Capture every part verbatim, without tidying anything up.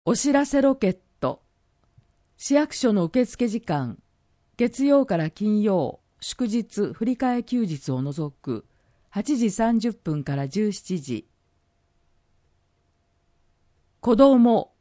お知らせロケット。市役所の受付時間、月曜から金曜、祝日、振り替え休日を除くはちじさんじゅっぷんからじゅうしちじ。子ども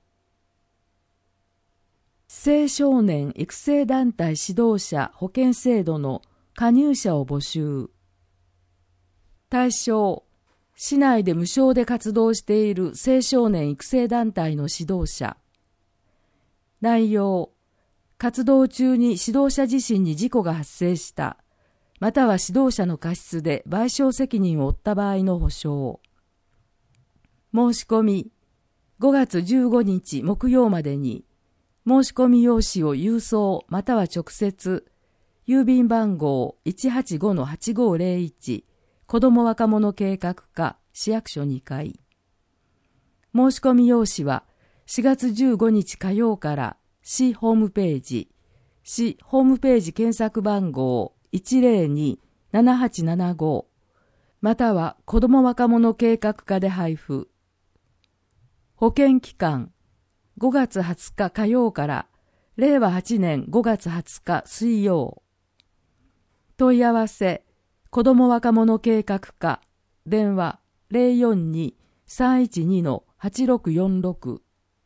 青少年育成団体指導者保険制度の加入者を募集。対象、市内で無償で活動している青少年育成団体の指導者。内容、活動中に指導者自身に事故が発生した、または指導者の過失で賠償責任を負った場合の補償。申し込み、ごがつじゅうごにち木曜までに、申し込み用紙を郵送または直接、郵便番号 いちはちごのはちごぜろいち、子ども若者計画課市役所にかい。申し込み用紙はしがつじゅうごにち火曜から市ホームページ、市ホームページ検索番号 いちぜろにーななはちななご、または子ども若者計画課で配布。保険期間ごがつはつか火曜かられいわはちねんごがつはつか水曜。問い合わせ子ども若者計画課、電話 ゼロよんにーさんいちにのはちろくよんろく。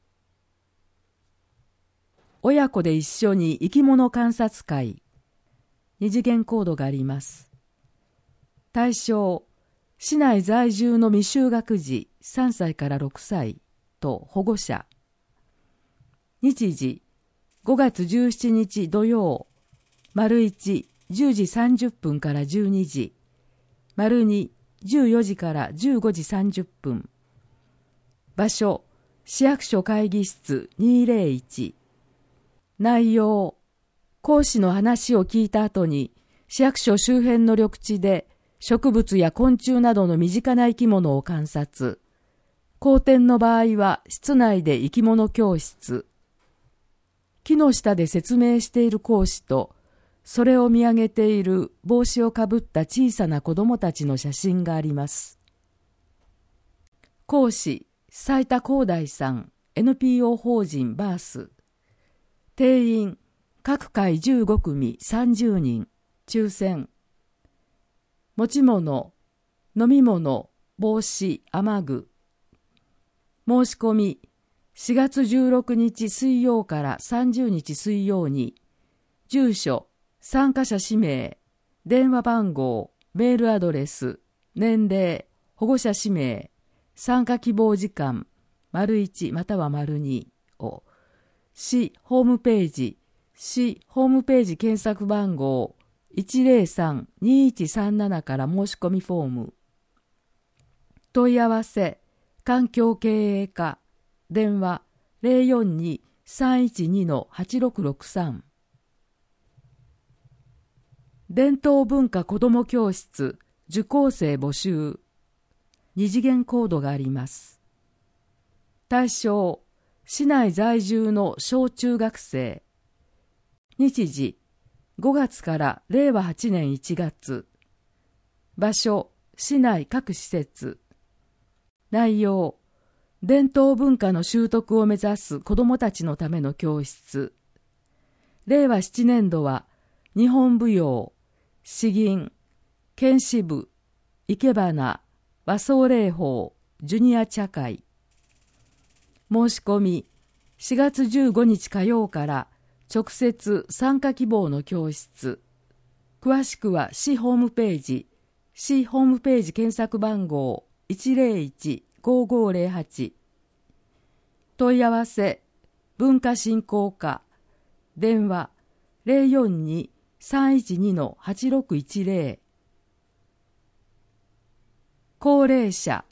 親子で一緒に生き物観察会。二次元コードがあります。対象、市内在住の未就学児さんさいからろくさいと保護者。日時、ごがつじゅうしちにち土曜、丸いち、じゅうじさんじゅっぷんからじゅうにじ、丸に、じゅうよじからじゅうごじさんじゅっぷん。場所、市役所会議室にぜろいち。内容、講師の話を聞いた後に、市役所周辺の緑地で植物や昆虫などの身近な生き物を観察。後天の場合は室内で生き物教室。木の下で説明している講師と、それを見上げている帽子をかぶった小さな子供たちの写真があります。講師、斉田光大さん、エヌピーオー 法人バース。定員、各回じゅうごくみさんじゅうにん、抽選。持ち物、飲み物、帽子、雨具。申し込み、しがつじゅうろくにち水曜からさんじゅうにち水曜に、住所、参加者氏名、電話番号、メールアドレス、年齢、保護者氏名、参加希望時間、丸いちまたは丸にを、市ホームページ、市ホームページ検索番号 いちぜろさんにいちさんなな から申し込みフォーム。問い合わせ、環境経営課、電話 ゼロよんにーさんいちにのはちろくろくさん。伝統文化子ども教室受講生募集。二次元コードがあります。対象、市内在住の小中学生。日時、ごがつかられいわはちねんいちがつ。場所、市内各施設。内容、伝統文化の習得を目指す子どもたちのための教室。れいわななねんどは、日本舞踊、詩吟、剣士部、生け花、和装礼法、ジュニア茶会。申し込み、しがつじゅうごにち火曜から直接参加希望の教室。詳しくは市ホームページ、市ホームページ検索番号 いちぜろいちごごぜろはち。問い合わせ、文化振興課、電話 ゼロよんにーさんいちにのはちろくいちぜろ。高齢者。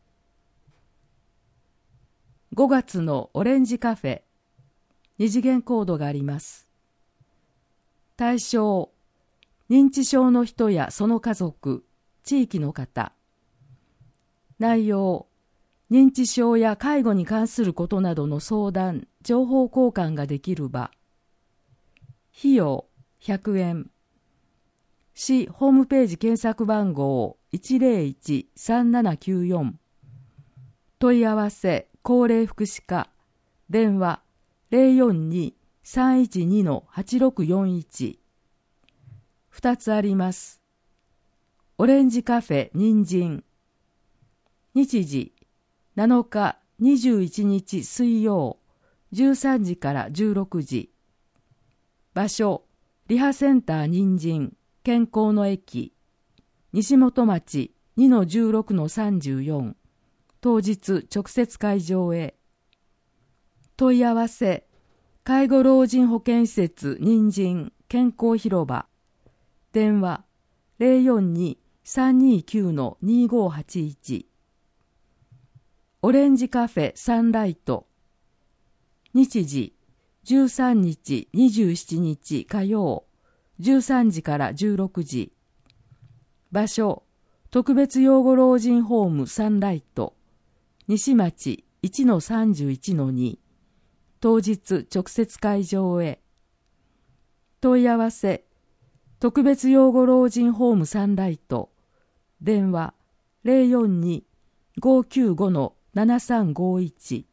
ごがつのオレンジカフェ。二次元コードがあります。対象、認知症の人やその家族、地域の方。内容、認知症や介護に関することなどの相談、情報交換ができる場。費用、ひゃくえん。市ホームページ検索番号 いちぜろいちさんななきゅうよん。問い合わせ、高齢福祉課、 電話 ゼロよんに さんいちに はちろくよんいち。二つあります。オレンジカフェ人参。日時なのかにじゅういちにち水曜じゅうさんじからじゅうろくじ。場所リハセンター人参健康の駅西本町 にのじゅうろくのさんじゅうよん。当日直接会場へ。問い合わせ介護老人保健施設人参健康広場。電話 ゼロよんに さんにきゅう にごはちいち。オレンジカフェサンライト。日時じゅうさんにちにじゅうしちにち火曜じゅうさんじからじゅうろくじ。場所特別養護老人ホームサンライト西町 いちのさんじゅういちのに。当日直接会場へ。問い合わせ特別養護老人ホームサンライト。電話 ゼロよんに ごきゅうご ななさんごいち。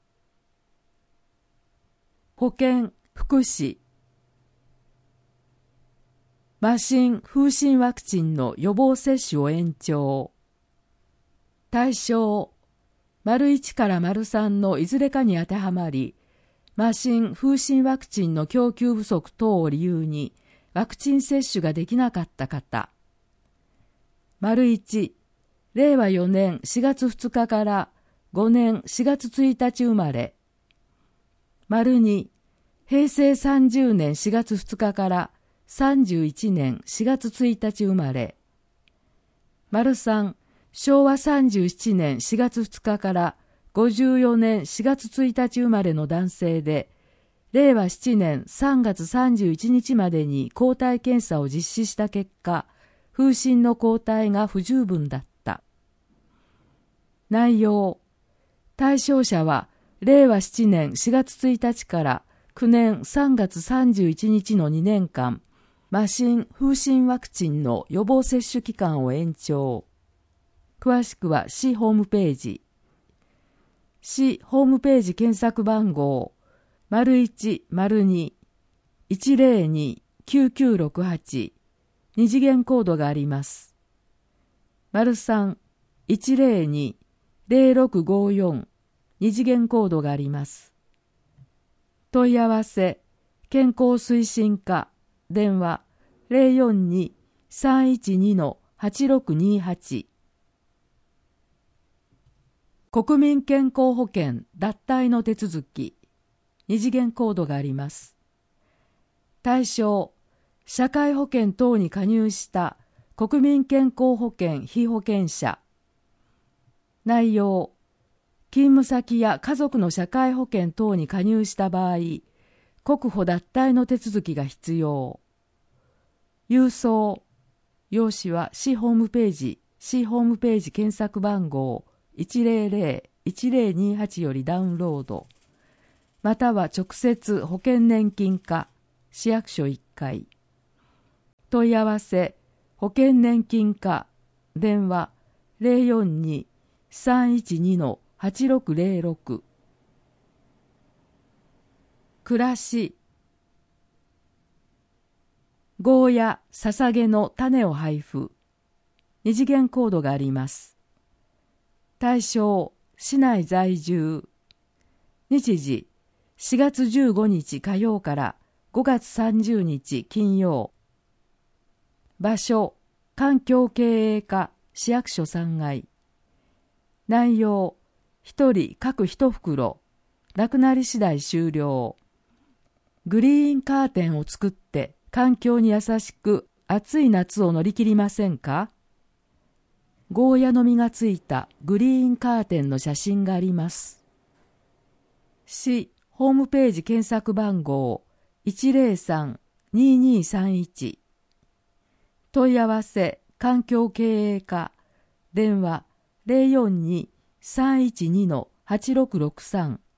保健福祉麻疹風疹ワクチンの予防接種を延長。対象丸いちから丸さんのいずれかに当てはまり、麻疹風疹ワクチンの供給不足等を理由にワクチン接種ができなかった方。丸いち、れいわよねんしがつふつかからごねんしがつついたち生まれ。丸に、へいせいさんじゅうねんしがつふつかからさんじゅういちねんしがつついたち生まれ。丸さん、しょうわさんじゅうななねんしがつふつかからごじゅうよねんしがつついたち生まれの男性で、れいわななねんさんがつさんじゅういちにちまでに抗体検査を実施した結果、風疹の抗体が不十分だった。内容、対象者はれいわななねんしがつついたちからきゅうねんさんがつさんじゅういちにちのにねんかん、麻疹風疹ワクチンの予防接種期間を延長。詳しくは市ホームページ。市ホームページ検索番号 まるいちまるに いちぜろに きゅうきゅうろくはち。二次元コードがあります。丸さん いちぜろに ぜろろくごよん。二次元コードがあります。問い合わせ健康推進課電話 ゼロよんに さんいちに はちろくにはち。国民健康保険脱退の手続き二次元コードがあります。対象社会保険等に加入した国民健康保険被保険者。内容勤務先や家族の社会保険等に加入した場合、国保脱退の手続きが必要。郵送用紙は市ホームページ市ホームページ検索番号 いちぜろぜろいちぜろにはち よりダウンロード、または直接保険年金課市役所いっかい。問い合わせ保険年金課電話 ゼロよんに さんいちに はちろくぜろろく。暮らしゴーヤ、ささげの種を配布。二次元コードがあります。対象市内在住。日時しがつじゅうごにち火曜からごがつさんじゅうにち金曜。場所環境経営課市役所さんがい。内容ひとり各いち袋、なくなり次第終了。グリーンカーテンを作って環境に優しく暑い夏を乗り切りませんか？ゴーヤの実がついたグリーンカーテンの写真があります。市ホームページ検索番号 いちぜろさん ににさんいち。問い合わせ環境経営課電話 ゼロよんに さんいちに はちろくろくさん。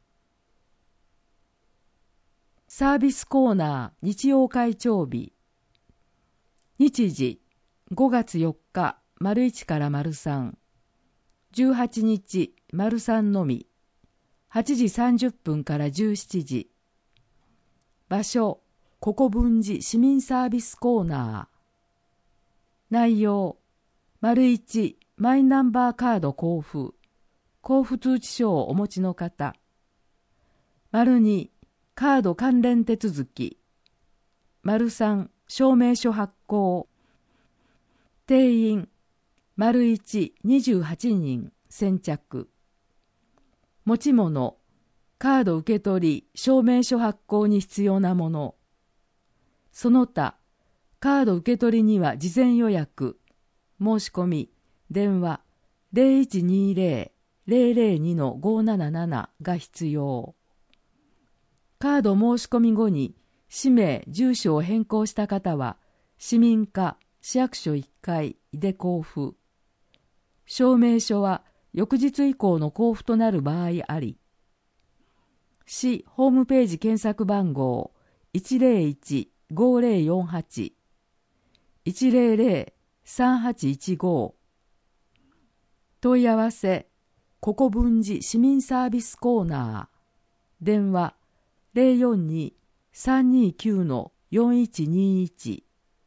サービスコーナー日曜会長日。日時ごがつよっか丸いちから丸さん、じゅうはちにち丸さんのみ。 はちじさんじゅっぷんからじゅうしちじ。場所、国分寺市民サービスコーナー。内容、丸いち、マイナンバーカード交付。交付通知書をお持ちの方。丸に、カード関連手続き。丸さん、証明書発行。定員、丸いち、にじゅうはちにん、先着。持ち物、カード受け取り、証明書発行に必要なもの。その他、カード受け取りには事前予約、申し込み、電話 ゼロいちにゼロ ゼロゼロに ごーなななな が必要。カード申し込み後に氏名、住所を変更した方は、市民課、市役所いっかいで交付。証明書は翌日以降の交付となる場合あり。市ホームページ検索番号 いちゼロいち ごゼロよんはち いちゼロゼロ さんはちいちご。問い合わせ、国分寺市民サービスコーナー。電話ゼロよんに さんにきゅう よんいちにいち。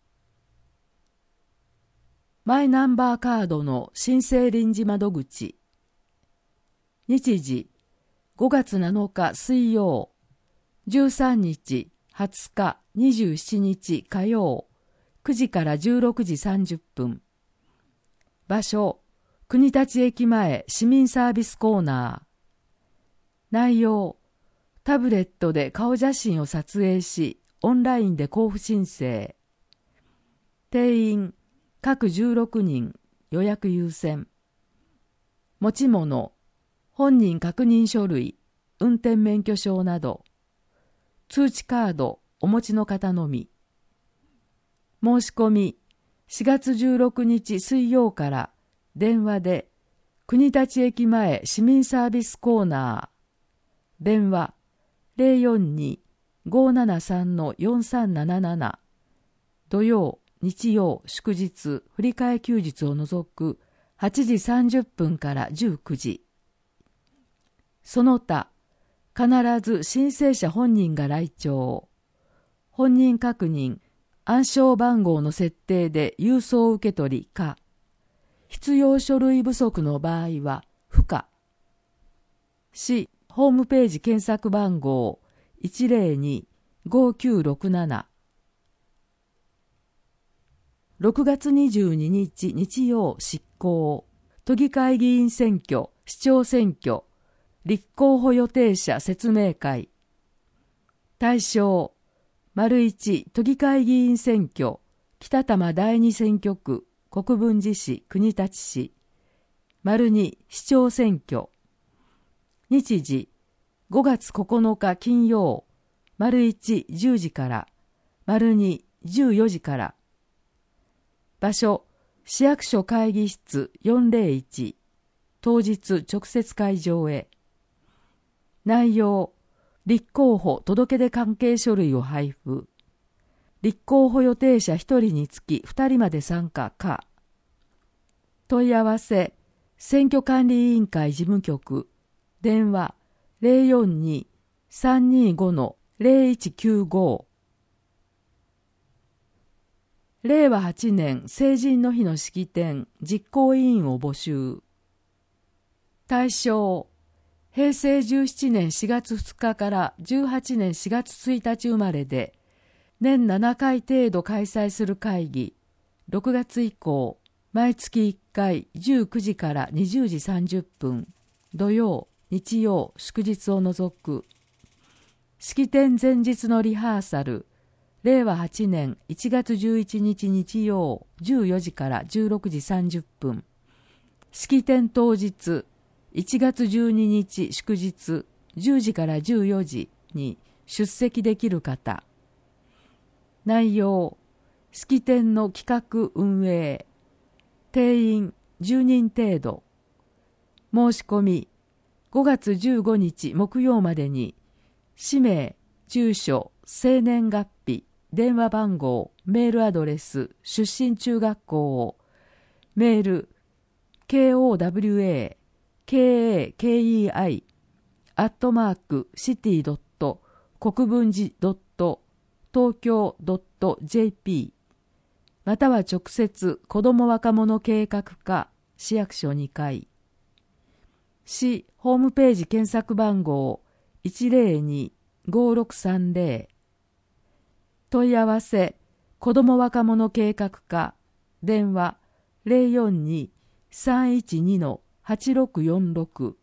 マイナンバーカードの申請臨時窓口。日時、ごがつなのか水曜、じゅうさんにち、はつか、にじゅうしちにち火曜、くじからじゅうろくじさんじゅっぷん。場所、国立駅前市民サービスコーナー。内容、タブレットで顔写真を撮影し、オンラインで交付申請。定員、各じゅうろくにん、予約優先。持ち物、本人確認書類、運転免許証など。通知カード、お持ちの方のみ。申し込み、しがつじゅうろくにち水曜から電話で国立駅前市民サービスコーナー。電話ゼロよんに ごーななさん よんさんなななな。土曜、日曜、祝日、振り替え休日を除くはちじさんじゅっぷんからじゅうくじ。その他、必ず申請者本人が来庁。本人確認、暗証番号の設定で郵送受け取りか、必要書類不足の場合は不可。市ホームページ検索番号 いちゼロに ごきゅうろくなな。ろくがつにじゅうににち日曜執行。都議会議員選挙、市長選挙、立候補予定者説明会。対象、丸一都議会議員選挙、北多摩第二選挙区、国分寺市、国立市。丸二市長選挙。日時、ごがつここのか金曜、丸一じゅうじから、丸二じゅうよじから。場所、市役所会議室よんゼロいち。当日直接会場へ。内容、立候補届出関係書類を配布。立候補予定者ひとりにつきふたりまで参加か。問い合わせ、選挙管理委員会事務局。電話ゼロよんに さんにご ゼロいちきゅうご。れいわはちねん成人の日の式典実行委員を募集。対象、へいせいじゅうななねんしがつふつかからじゅうはちねんしがつついたち生まれで、年ななかい程度開催する会議、ろくがつ以降、毎月いっかいじゅうくじからにじゅうじさんじゅっぷん、土曜、日曜、祝日を除く。式典前日のリハーサル、れいわはちねんいちがつじゅういちにち日曜じゅうよじからじゅうろくじさんじゅっぷん。式典当日、いちがつじゅうににち祝日じゅうじからじゅうよじに出席できる方。内容、式典の企画運営。定員じゅうにん程度。申し込み、ごがつじゅうごにち木曜までに、氏名、住所、生年月日、電話番号、メールアドレス、出身中学校を、メール、ケーオーダブリューエー、ケーエーケーイーアイ、アアットマークシティドット国分寺ドット東京ドットジェーピー または直接子ども若者計画課市役所にかい、市ホームページ検索番号 いちゼロに ごろくさんゼロ、 問い合わせ子ども若者計画課、電話 ゼロよんに さんいちに はちろくよんろく